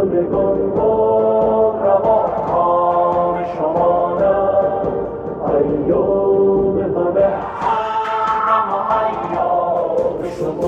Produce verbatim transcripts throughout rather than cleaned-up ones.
همگان باد روا کام شما نه ایام همه خرم و ایام شما.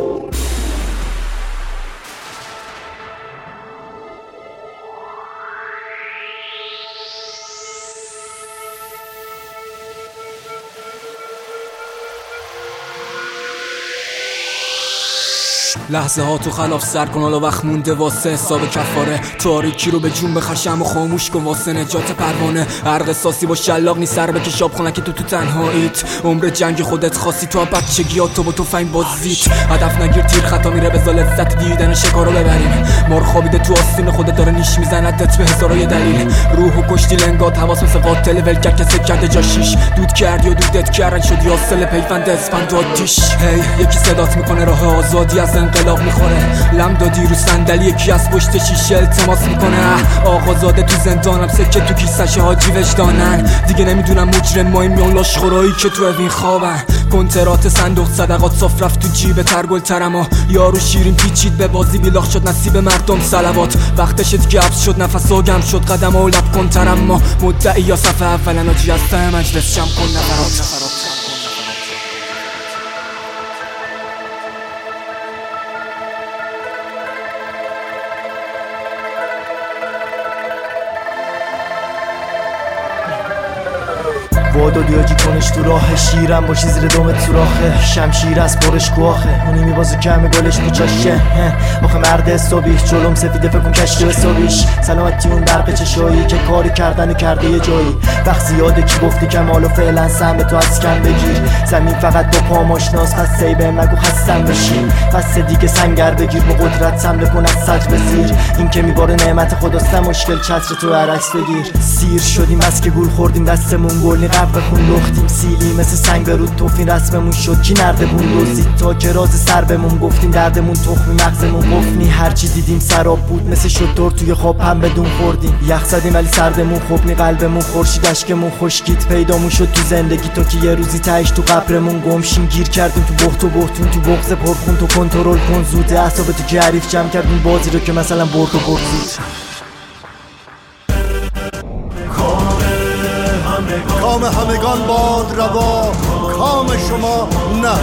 لحظه ها تو خلاف سر کن، حالا وقت مونده واسه حساب کفاره. تاریکی رو به جون بخشم و خاموش کن واسه نجات پروانه. هر قصاصی با شلاق نی سر بکش آب خونه که تو تو تنهاییت. عمر جنگ خودت خاصی تو بچگیات تو با تو فهم بازیت. هدف نگیر تیر خطا میره به لذت دیدن شکارو ببریم. مار خوابیده تو آستین خودت داره نیش میزندت به هزارای دلیل. روحو کشتی لنگات حواس مثل قاتل ول کرد کسی کرده جاشیش. دود کردی و دودت کردن شدی اصل پیوند اسفند و آتیش. هی hey, یکی صدات میکنه راه آزادی از انقلاب میخوره. لم دادی رو صندلی یکی از پشت شیشه التماس میکنه. آقازاده تو زندانم سکه تو کیسش حاجی وجدانن. دیگه نمیدونم مجرم مایم میان لاشخورایی که تو اوین خوابن. کنترات صندوق صدقات صاف رفت تو جیب ترگل ترما. یارو شیرین پیچید به بازی بیلاخ شد نصیب مردم صلوات. وقتشت که عبس شد نفس و گم شد قدم و لب کن ترما. مدعی یا صفحه اولن آجی از ته مجلس شم کن نفرات. وادادیاجی کنش تو راه شیرم باشی زیر دومت سوراخه. شمشیر از برش گواخه اونی میبازه کم گلش تو چشه. آخه مرد حسابی جلوم سفیده فکر کن کشتی حسابیش. سلامتی اون برق چشایی که کاری کردن و کرده یه جایی. وقت زیاده کی گفتی کمال و فعلا سهم تو از کم بگیر. زمین فقط با پام آشناس خسته ای بهم نگو خستم بشین. فصل دیگه سنگر بگیر با قدرت حمله کن از سج به زیر. این که میباره نعمت خداست مشکل چتر تو عکس بگیر. سیر شدیم بس که گول خوردیم دستمون گل بخون لختیم سیلی مثل سنگ برود توفین رسممون شد کی نرده بون دوزید تا که راز سر بمون گفتیم دردمون تخمی مغزمون قفنی. هرچی دیدیم سراب بود مثل شطور توی خواب هم بدون خوردیم. یخ زدیم ولی سردمون خوبنی قلبمون خورشید اشکمون خشکید پیدامون شد تو زندگی تا که یه روزی تهش تو قبرمون گمشیم. گیر کردیم تو بخت و بختیم تو بغض پرخون تو کنترل کن زود اعصاب تو که حریف جمع کردیم بازی رو که مثلا برد و برد زود. کام همگان باد روا کام شما نه.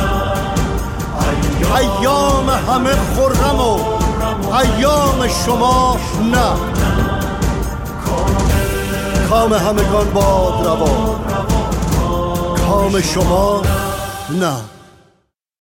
ایام همه خرم و ایام شما نه. کام همگان باد روا کام شما نه.